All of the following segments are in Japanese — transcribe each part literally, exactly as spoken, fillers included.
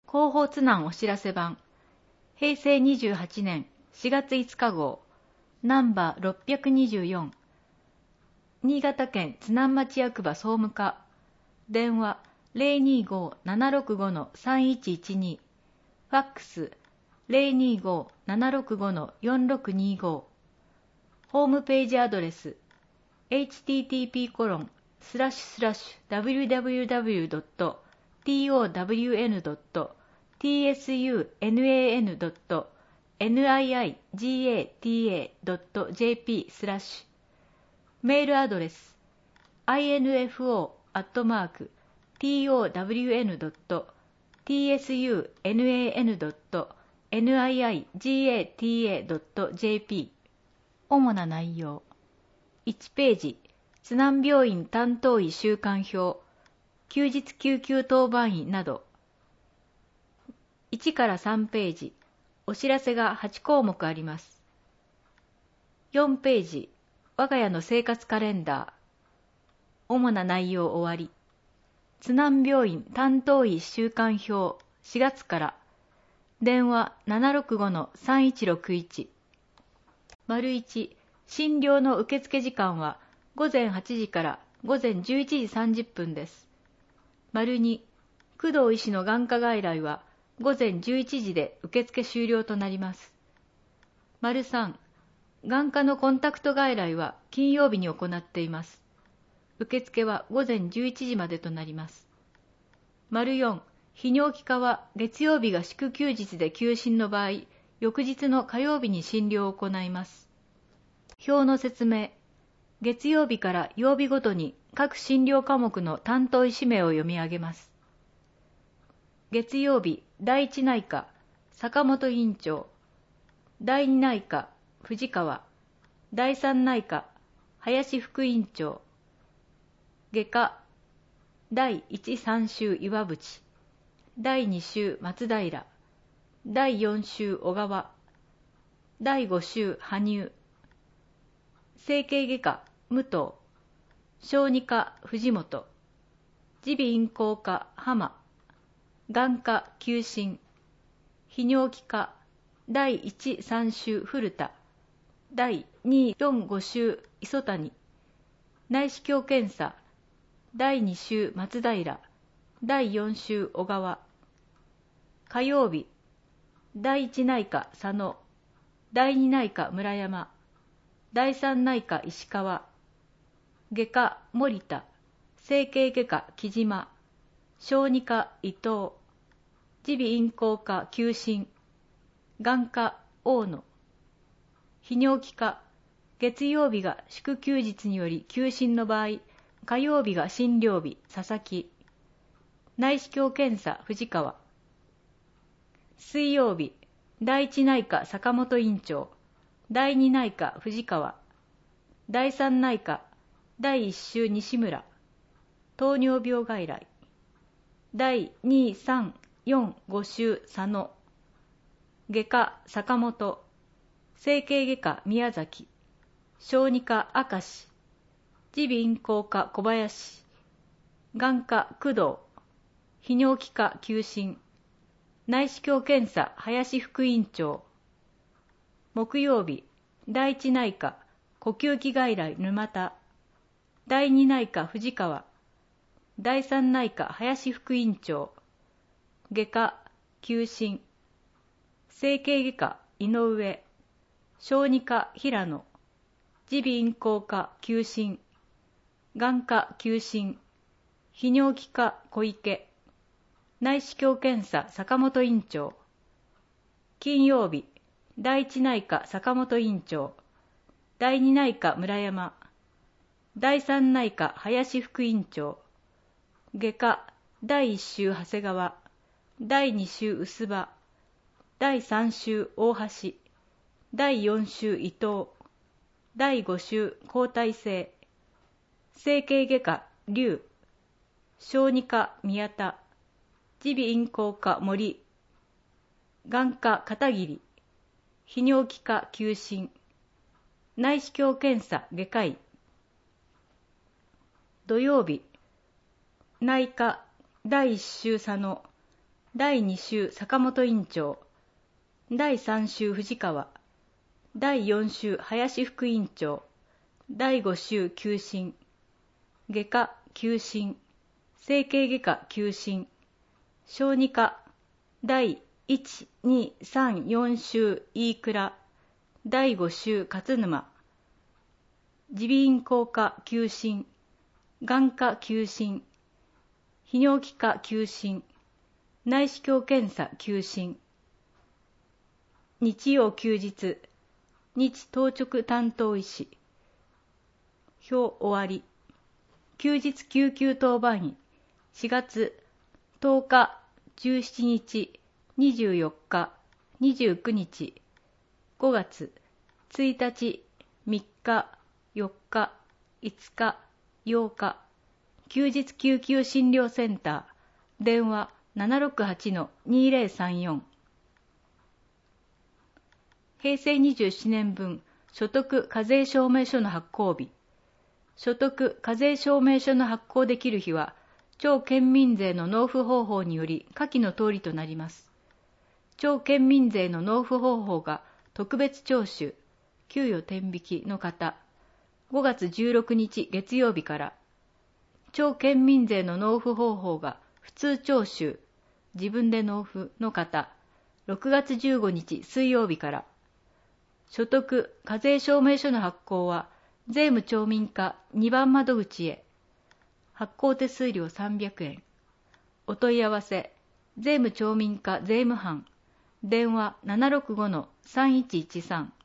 広報津南お知らせ版、へいせいにじゅうはちねんしがついつか号、ナンバーろっぴゃくにじゅうよん、新潟県津南町役場総務課、電話 ゼロにーごーななろくごのさんいちいちに、ファックス ゼロにーごーななろくごのよんろくにーご、ホームページアドレス エイチティーティーピーコロンスラッシュスラッシュダブリューダブリューダブリュードットトウダブリューエヌドットツなんドットニーガタドットジェーピースラッシュ、メールアドレス インフォ アットマーク トウダブリューエヌドットツなんドットニーガタドットジェーピー。 主な内容。いちページ、津南病院担当医週間表、休日救急当番医など。いちからさんページ、お知らせがはちこうもくあります。よんページ、我が家の生活カレンダー。主な内容終わり。津南病院担当医週間表しがつから、電話 ななろくごのさんいちろくいち。丸いち、診療の受付時間はごぜんはちじからごぜんじゅういちじさんじゅっぷんです。丸に、工藤医師の眼科外来はごぜんじゅういちじで受付終了となります。丸さん、眼科のコンタクト外来は金曜日に行っています。受付はごぜんじゅういちじまでとなります。丸よん、泌尿器科は月曜日が祝休日で休診の場合、翌日の火曜日に診療を行います。表の説明。月曜日から曜日ごとに各診療科目の担当医師名を読み上げます。月曜日、第一内科、坂本院長。第二内科、藤川。第三内科、林副院長。外科、第一三週岩渕。第二週松平。第四週小川。第五週羽生。整形外科、武藤。小児科、藤本。耳鼻咽喉科、浜。眼科、休診。泌尿器科、第一三週古田。第二四五週磯谷。内視鏡検査。第二週松平。第四週小川。火曜日、第一内科佐野。第二内科村山。第三内科石川。外科森田。整形外科木島。小児科伊藤。耳鼻咽喉科休診。眼科大野。泌尿器科、月曜日が祝休日により休診の場合、火曜日が診療日佐々木。内視鏡検査藤川。水曜日、第一内科坂本院長。第二内科藤川。第三内科第一週西村。糖尿病外来。第二、三、四、五週佐野。外科坂本。整形外科宮崎。小児科明石。耳鼻咽喉科小林。眼科工藤。泌尿器科休診。内視鏡検査林副院長。木曜日、第一内科呼吸器外来沼田。第二内科藤川。第三内科林副院長。外科休診。整形外科井上。小児科平野。耳鼻咽喉科休診。眼科休診。泌尿器科小池。内視鏡検査坂本院長。金曜日、第一内科坂本院長。第二内科村山。第三内科林副院長。外科第一週長谷川。第二週薄葉。第三週大橋。第四週伊藤。第五週交代制。整形外科龍。小児科宮田。耳鼻咽喉科森。眼科片桐。泌尿器科休診。内視鏡検査外科医。土曜日、内科第一週佐野。 だいに週坂本院長、だいさん週藤川、だいよん週林副院長、だいご週休診、外科休診、整形外科休診、小児科、だいいち、に、さん、よん週飯倉、だいご週勝沼、耳鼻咽喉科休診、眼科休診、泌尿器科休診、内視鏡検査休診。日曜休日、日当直担当医師。表終わり。休日救急当番医。しがつとおか、じゅうしちにち、にじゅうよっか、にじゅうくにち。ごがつついたち、みっか、よっか、いつか、ようか。休日救急診療センター。電話 ななろくはちのにぜろさんよん。へいせいにじゅうななねん分所得課税証明書の発行日。所得課税証明書の発行できる日は、町県民税の納付方法により下記の通りとなります。町県民税の納付方法が特別徴収、給与天引きの方、ごがつじゅうろくにち月曜日から、町県民税の納付方法が普通徴収、自分で納付の方、ろくがつじゅうごにち水曜日から、所得課税証明書の発行は税務町民課にばん窓口へ、発行手数料さんびゃくえん。お問い合わせ、税務町民課税務班、電話 ななろくごのさんいちいちさん。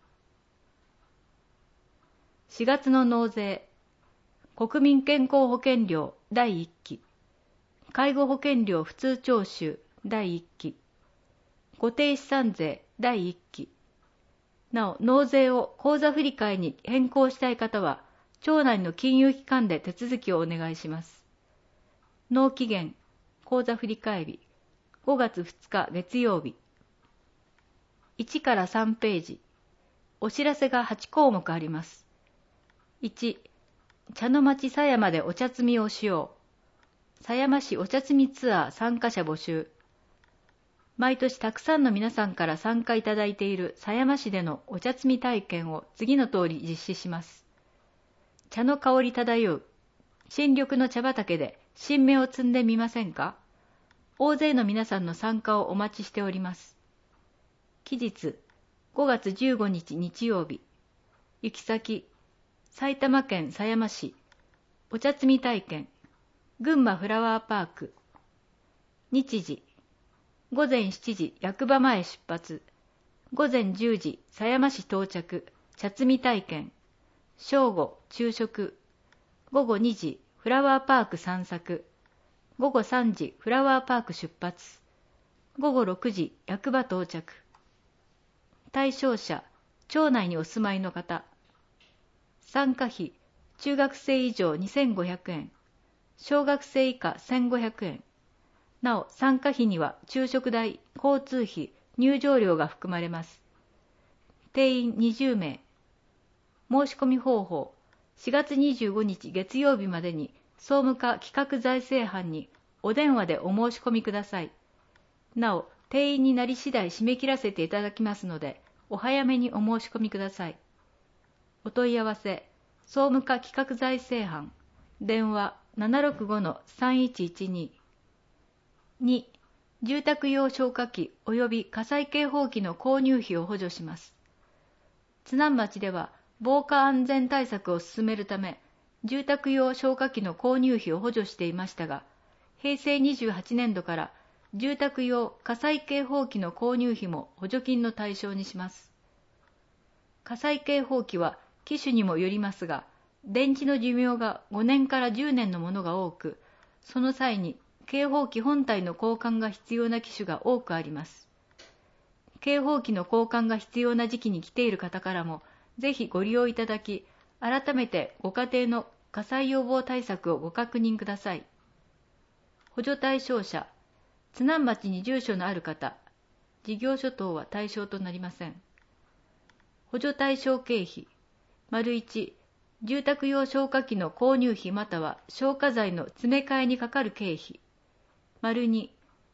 しがつの納税、国民健康保険料だいいっき、介護保険料普通徴収だいいっき、固定資産税だいいっき。なお、納税を口座振替に変更したい方は、町内の金融機関で手続きをお願いします。納期限、口座振替日、ごがつふつか月曜日。いちからさんページ。お知らせがはちこうもくあります。いち、茶の町狭山でお茶摘みをしよう。狭山市お茶摘みツアー参加者募集。毎年たくさんの皆さんから参加いただいている狭山市でのお茶摘み体験を次の通り実施します。茶の香り漂う新緑の茶畑で新芽を摘んでみませんか？大勢の皆さんの参加をお待ちしております。期日、ごがつじゅうごにち日曜日。行き先、埼玉県狭山市、お茶摘み体験、群馬フラワーパーク。日時、ごぜんしちじ役場前出発、ごぜんじゅうじ狭山市到着、茶摘み体験、正午昼食、ごごにじフラワーパーク散策、ごごさんじフラワーパーク出発、ごごろくじ役場到着。対象者、町内にお住まいの方。参加費、中学生以上にせんごひゃくえん、小学生以下せんごひゃくえん。なお、参加費には昼食代、交通費、入場料が含まれます。定員にじゅうめい。申し込み方法、しがつにじゅうごにち月曜日までに総務課企画財政班にお電話でお申し込みください。なお、定員になり次第締め切らせていただきますので、お早めにお申し込みください。お問い合わせ、総務課企画財政班、電話 ななろくごのさんいちいちに。に、住宅用消火器及び火災警報器の購入費を補助します。津南町では防火安全対策を進めるため、住宅用消火器の購入費を補助していましたが、へいせいにじゅうはちねんどから住宅用火災警報器の購入費も補助金の対象にします。火災警報器は機種にもよりますが、電池の寿命がごねんからじゅうねんのものが多く、その際に警報器本体の交換が必要な機種が多くあります。警報器の交換が必要な時期に来ている方からも、ぜひご利用いただき、改めてご家庭の火災予防対策をご確認ください。補助対象者、津南町に住所のある方、事業所等は対象となりません。補助対象経費、丸いち、住宅用消火器の購入費または消火剤の詰め替えにかかる経費、丸に、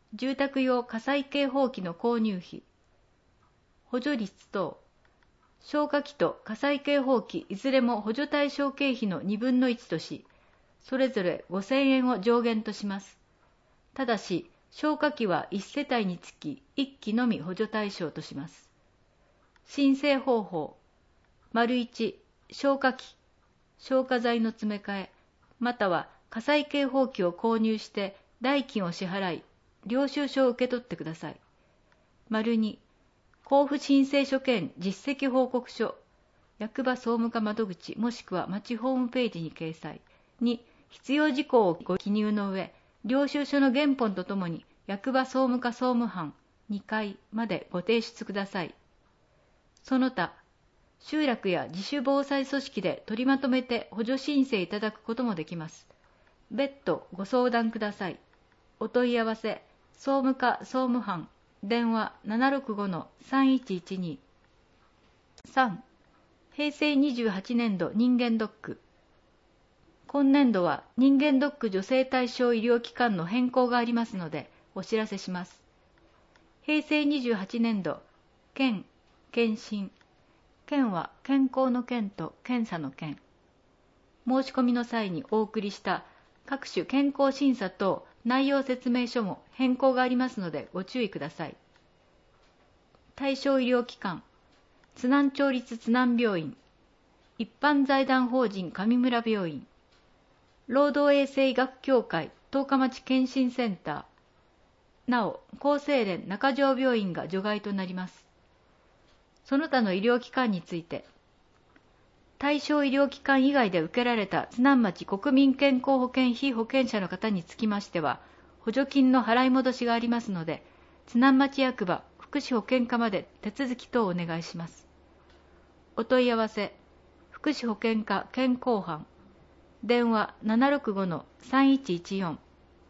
住宅用火災警報器の購入費、補助率等、消火器と火災警報器いずれも補助対象経費のにぶんのいちとし、それぞれごせんえんを上限とします。ただし、消火器はいち世帯につきいっきのみ補助対象とします。申請方法、いち、消火器、消火剤の詰め替え、または火災警報器を購入して代金を支払い、領収書を受け取ってください。に、交付申請書兼実績報告書、役場総務課窓口もしくは町ホームページに掲載。に、必要事項をご記入の上、領収書の原本とともに役場総務課総務班にかいまでご提出ください。その他、集落や自主防災組織で取りまとめて補助申請いただくこともできます。別途ご相談ください。お問い合わせ、総務課総務班、電話 ななろくごのさんいちいちに。さん、平成にじゅうはちねん度人間ドック。今年度は人間ドック助成対象医療機関の変更がありますのでお知らせします。平成にじゅうはちねん度、健、検診。健は健康の健と検査の健。申し込みの際にお送りした各種健康審査等内容説明書も変更がありますのでご注意ください。対象医療機関、津南町立津南病院、一般財団法人上村病院、労働衛生医学協会十日町検診センター、なお厚生連中条病院が除外となります。その他の医療機関について、対象医療機関以外で受けられた津南町国民健康保険被保険者の方につきましては、補助金の払い戻しがありますので、津南町役場福祉保健課まで手続き等をお願いします。お問い合わせ、福祉保健課健康班、電話 ななろくごのさんいちいちよん。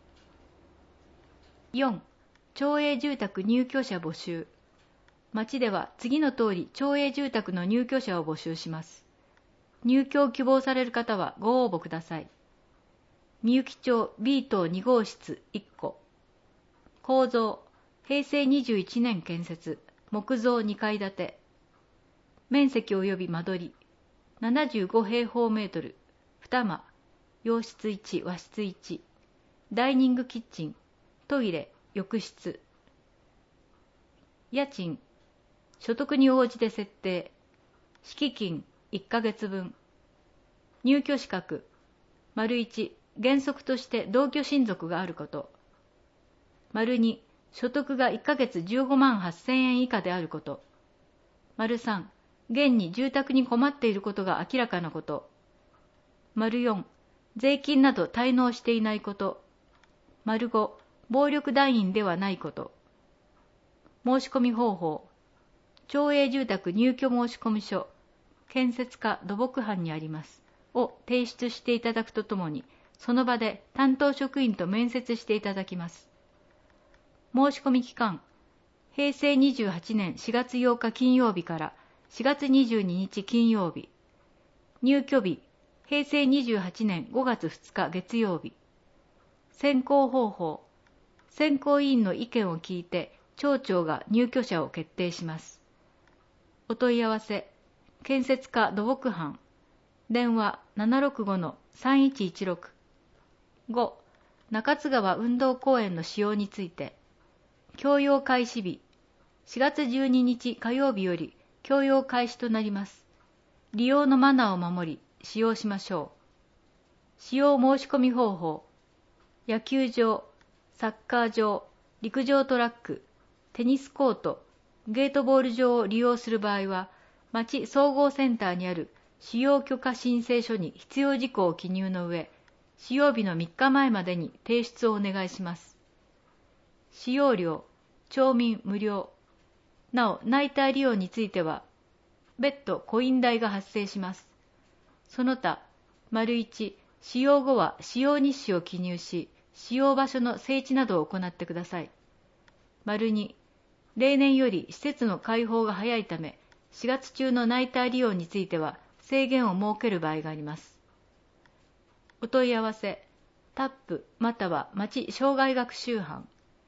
よん、町営住宅入居者募集。町では次の通り町営住宅の入居者を募集します。入居を希望される方はご応募ください。みゆき町 ビー 棟に号室いっこ。構造、平成にじゅういちねん建設、木造にかい建て。面積及び間取り、ななじゅうご平方メートル、に間、洋室いち、和室いち、ダイニングキッチン、トイレ、浴室。家賃、所得に応じて設定。敷金、いっかげつぶん。入居資格、いち、原則として同居親族があること。に、所得がいっかげつじゅうごまんはっせんえん以下であること。さん、現に住宅に困っていることが明らかなこと。よん、税金など滞納していないこと。ご、暴力団員ではないこと。申し込み方法、町営住宅入居申込書、建設課土木班にあります。を提出していただくとともに、その場で担当職員と面接していただきます。申し込み期間、平成にじゅうはちねんしがつようか金曜日からしがつにじゅうににち金曜日。入居日、平成にじゅうはちねんごがつふつか月曜日。選考方法、選考委員の意見を聞いて、町長が入居者を決定します。お問い合わせ、建設課土木班、電話 ななろくごのさんいちいちろく。ご、中津川運動公園の使用について、供用開始日、しがつじゅうににち火曜日より供用開始となります。利用のマナーを守り、使用しましょう。使用申し込み方法、野球場、サッカー場、陸上トラック、テニスコート、ゲートボール場を利用する場合は、町総合センターにある使用許可申請書に必要事項を記入の上、使用日のみっかまえまでに提出をお願いします。使用料、町民無料。なお、内帯利用については、別途コイン代が発生します。その他、いち、使用後は使用日誌を記入し、使用場所の整地などを行ってください。に、例年より施設の開放が早いため、しがつ中の内帯利用については制限を設ける場合があります。お問い合わせ、タップまたは町障害学習班、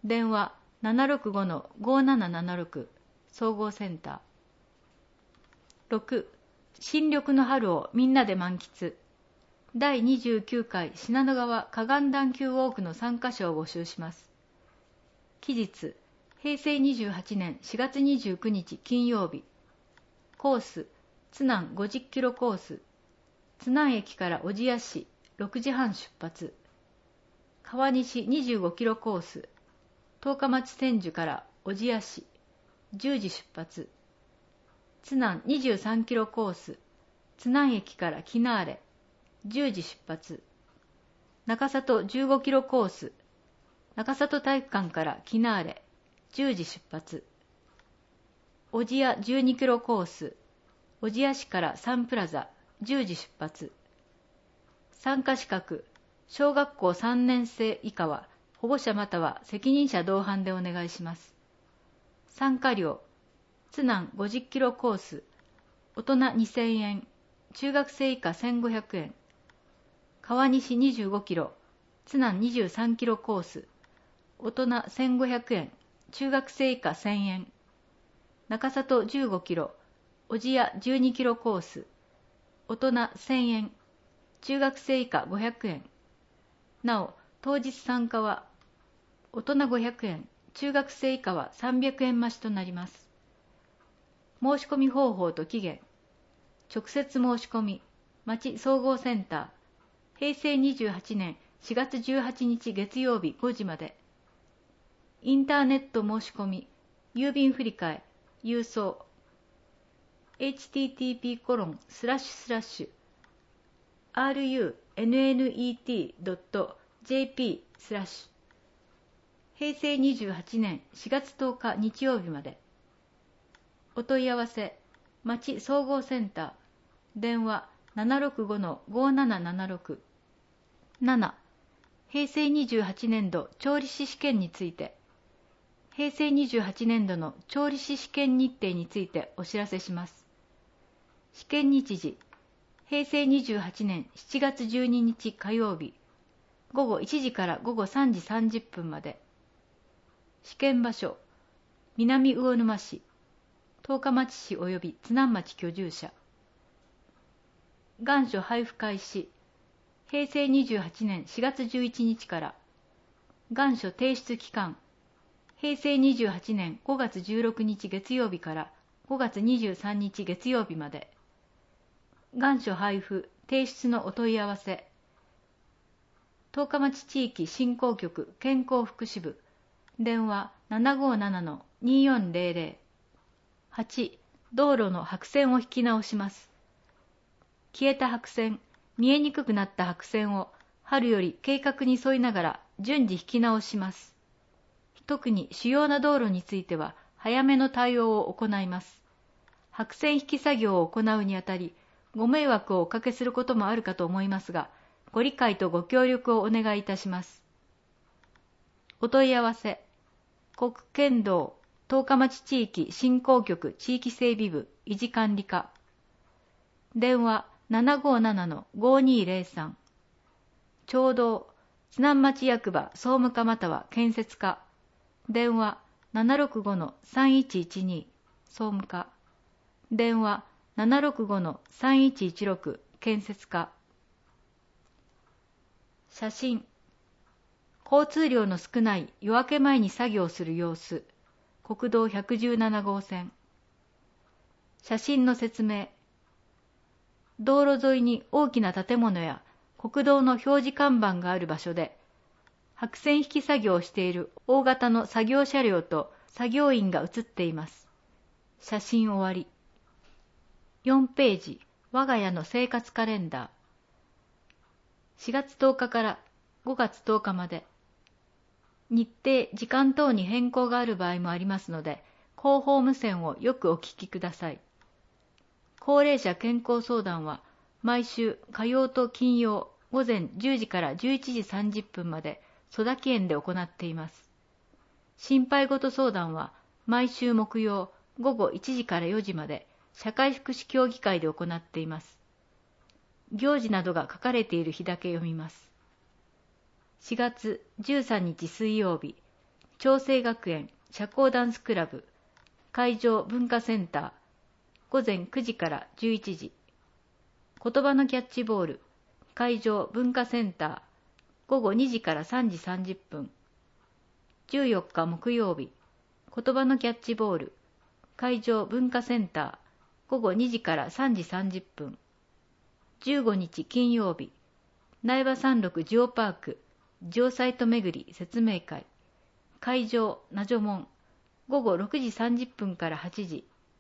電話 ななろくごのごーななななろく 総合センター。ろく. 新緑の春をみんなで満喫。だいにじゅうきゅうかい信濃川河岸段丘ウォークの参加者を募集します。期日、へいせいにじゅうはちねんしがつにじゅうくにち金曜日。コース、津南ごじゅっキロコース。津南駅から小千谷市ろくじはん出発。川西にじゅうごキロコース。十日町千住から小千谷市じゅうじ出発。津南にじゅうさんキロコース。津南駅からキナーレじゅうじ出発。中里じゅうごキロコース。中里体育館からキナーレじゅうじ出発。小千谷じゅうにキロコース。小千谷市からサンプラザじゅうじ出発。参加資格、小学校さんねんせい以下は保護者または責任者同伴でお願いします。参加料、津南ごじゅっキロコース、大人にせんえん、中学生以下せんごひゃくえん。川西にじゅうごキロ、津南にじゅうさんキロコース、大人せんごひゃくえん、中学生以下せんえん。中里じゅうごキロ、小千谷じゅうにキロコース、大人せんえん、中学生以下ごひゃくえん。なお、当日参加は大人ごひゃくえん、中学生以下はさんびゃくえん増しとなります。申し込み方法と期限。直接申し込み、町総合センター、へいせいにじゅうはちねんしがつじゅうはちにち月曜日ごじまで。インターネット申し込み、郵便振替、郵送。エイチティーティーピーコロンスラッシュスラッシュアールユーエヌエヌイーティードットジェーピー スラッシュへいせいにじゅうはちねんしがつとおか日曜日まで。お問い合わせ、町総合センター、電話 ななろくごのごーななななろく。なな. 平成にじゅうはちねんど調理師試験について。平成にじゅうはちねんどの調理師試験日程についてお知らせします。試験日時、へいせいにじゅうはちねんしちがつじゅうににち火曜日、ごごいちじからごごさんじさんじゅっぷんまで。試験場所、南魚沼市、十日町市及び津南町居住者。願書配布開始、へいせいにじゅうはちねんしがつじゅういちにちから。願書提出期間、へいせいにじゅうはちねんごがつじゅうろくにち月曜日からごがつにじゅうさんにち月曜日まで。願書配布、提出のお問い合わせ。十日町地域振興局健康福祉部、電話 ななごーななのにーよんぜろぜろ。はち. 道路の白線を引き直します。消えた白線、見えにくくなった白線を春より計画に沿いながら順次引き直します。特に主要な道路については早めの対応を行います。白線引き作業を行うにあたり、ご迷惑をおかけすることもあるかと思いますが、ご理解とご協力をお願いいたします。お問い合わせ、国県道十日町地域振興局地域整備部維持管理課、電話 ななごーななのごーにーぜろさん。町道津南町役場総務課または建設課、電話 ななろくごのさんいちいちに 総務課、電話 ななろくごのさんいちいちろく 建設課。写真、交通量の少ない夜明け前に作業する様子、国道ひゃくじゅうななごうせん。写真の説明、道路沿いに大きな建物や国道の表示看板がある場所で、白線引き作業をしている大型の作業車両と作業員が写っています。写真終わり。よんページ、我が家の生活カレンダー。しがつとおかからごがつとおかまで。日程、時間等に変更がある場合もありますので、広報無線をよくお聞きください。高齢者健康相談は毎週火曜と金曜午前じゅうじからじゅういちじさんじゅっぷんまで曽田木園で行っています。心配事相談は毎週木曜午後いちじからよじまで社会福祉協議会で行っています。行事などが書かれている日だけ読みます。しがつじゅうさんにち水曜日、 長生学園社交ダンスクラブ会場文化センター午前くじからじゅういちじ。言葉のキャッチボール会場文化センター午後にじからさんじさんじゅっぷん。じゅうよっか木曜日、言葉のキャッチボール会場文化センター午後にじからさんじさんじゅっぷん。じゅうごにち金曜日、苗場山麓ジオパークジオサイト巡り説明会会場ナジョモン午後ろくじさんじゅっぷんからはちじ。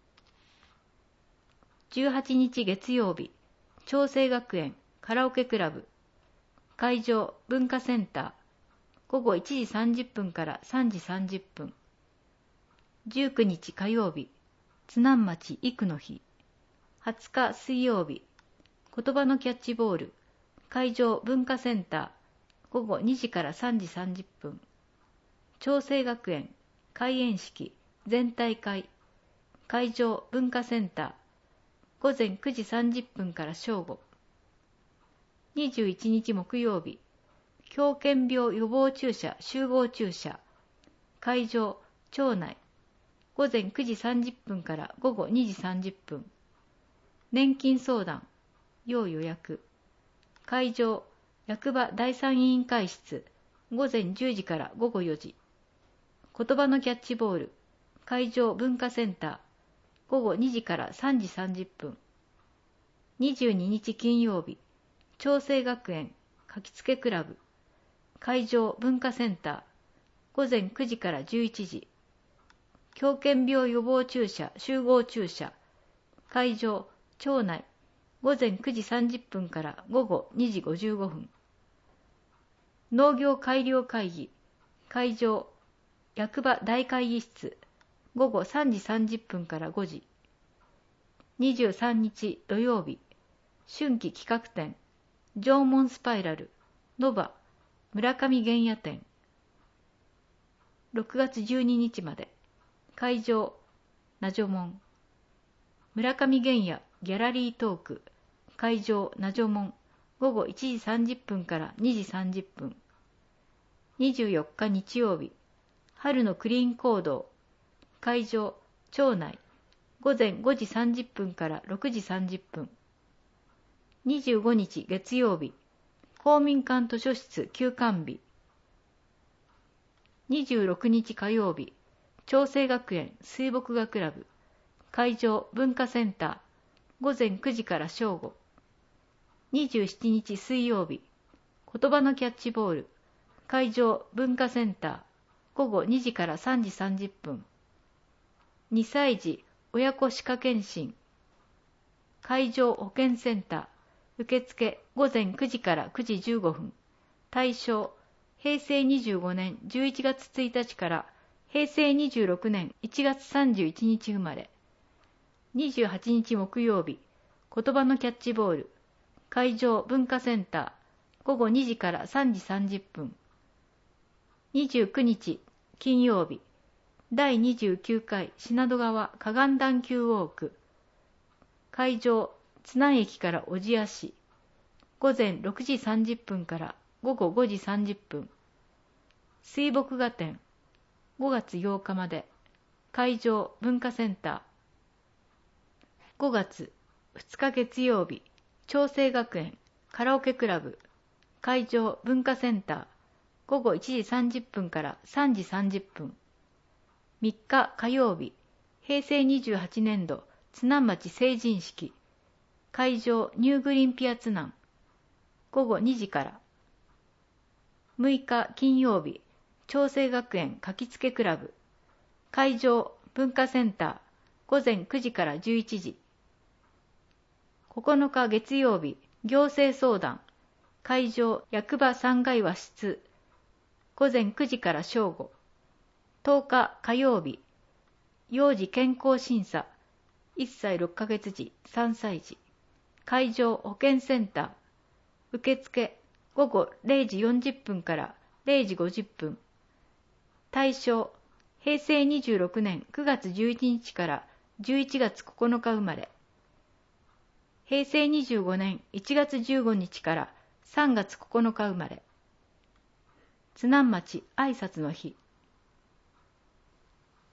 じゅうはちにち月曜日、長生学園カラオケクラブ会場文化センター午後いちじさんじゅっぷんからさんじさんじゅっぷん。じゅうくにち火曜日、津南町育の日はつか水曜日、言葉のキャッチボール会場文化センター午後にじからさんじさんじゅっぷん。長生学園開園式全体会会場文化センター午前くじさんじゅっぷんから正午。にじゅういちにち木曜日、狂犬病予防注射集合注射会場町内午前くじさんじゅっぷんから午後にじさんじゅっぷん。年金相談要予約会場役場第三委員会室午前じゅうじから午後よじ。言葉のキャッチボール会場文化センター午後にじからさんじさんじゅっぷん。にじゅうににち金曜日、長生学園書きつけクラブ会場文化センター午前くじからじゅういちじ。狂犬病予防注射集合注射会場町内午前くじさんじゅっぷんから午後にじごじゅうごふん。農業改良会議会場役場大会議室午後さんじさんじゅっぷんからごじ。にじゅうさんにち土曜日、春季企画展縄文スパイラルノバ村上玄也展ろくがつじゅうににちまで。会場ナジョモン村上玄也ギャラリートーク会場ナジョモン午後いちじさんじゅっぷんからにじさんじゅっぷん。にじゅうよっか日曜日、春のクリーン行動会場町内午前ごじさんじゅっぷんからろくじさんじゅっぷん。にじゅうごにち月曜日、公民館図書室休館日。にじゅうろくにち火曜日、長生学園水墨画クラブ会場文化センター午前くじから正午。にじゅうしちにち水曜日、言葉のキャッチボール会場文化センター午後にじからさんじさんじゅっぷん。にさい児親子歯科検診会場保健センター受付午前くじからくじじゅうごふん。対象へいせいにじゅうごねんじゅういちがつついたちからへいせいにじゅうろくねんいちがつさんじゅういちにち生まれ。にじゅうはちにち木曜日、言葉のキャッチボール会場文化センター午後にじからさんじさんじゅっぷん。にじゅうくにち金曜日、だいにじゅうきゅうかい品戸川河岸段丘ウォーク会場津南駅から小千谷市午前ろくじさんじゅっぷんから午後ごじさんじゅっぷん。水墨画展ごがつようかまで会場文化センター。ごがつふつか月曜日、長生学園カラオケクラブ会場文化センター午後いちじさんじゅっぷんからさんじさんじゅっぷん。みっか火曜日、へいせいにじゅうはちねんど津南町成人式会場ニューグリーンピア津南午後にじから。むいか金曜日、長生学園書きつけクラブ会場文化センター午前くじからじゅういちじ。ここのか月曜日、行政相談会場役場さんがい和室午前くじから正午。とおか火曜日、幼児健康審査いっさいろっかげつ児さんさい児会場保健センター受付午後れいじよんじゅっぷんかられいじごじゅっぷん。対象へいせいにじゅうろくねんくがつじゅういちにちからじゅういちがつここのか生まれ。へいせいにじゅうごねんいちがつじゅうごにちからさんがつここのか生まれ。津南町挨拶の日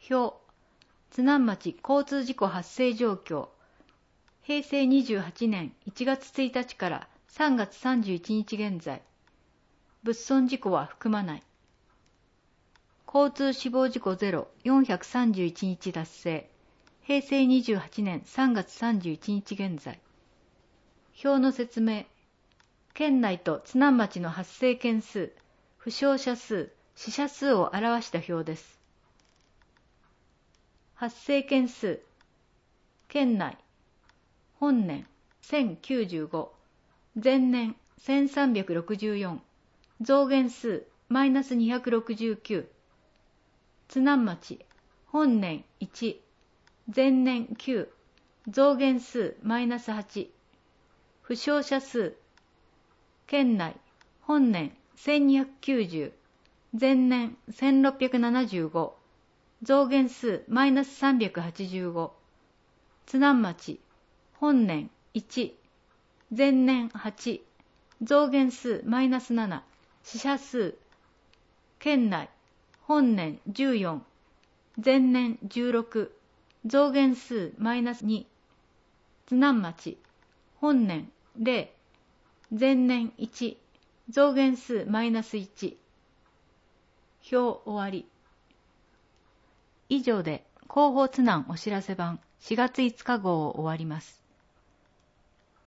表、津南町交通事故発生状況、へいせいにじゅうはちねんいちがつついたちからさんがつさんじゅういちにち現在、物損事故は含まない。交通死亡事故ゼロ、よんひゃくさんじゅういちにち達成、へいせいにじゅうはちねんさんがつさんじゅういちにち現在。表の説明、県内と津南町の発生件数、負傷者数、死者数を表した表です。発生件数、県内、本年せんきゅうじゅうご、前年せんさんびゃくろくじゅうよん、増減数マイナスにひゃくろくじゅうきゅう、津南町、本年いち、前年きゅう、増減数マイナスはち、負傷者数、県内、本年せんにひゃくきゅうじゅう、前年せんろっぴゃくななじゅうご、増減数マイナスさんびゃくはちじゅうご、津南町、本年いち、前年はち、増減数マイナスなな、死者数、県内、本年じゅうよん、前年じゅうろく、増減数マイナスに、津南町、本年ゼロ、前年いち、増減数マイナスいち。表終わり。以上で広報津南お知らせ版しがついつか号を終わります。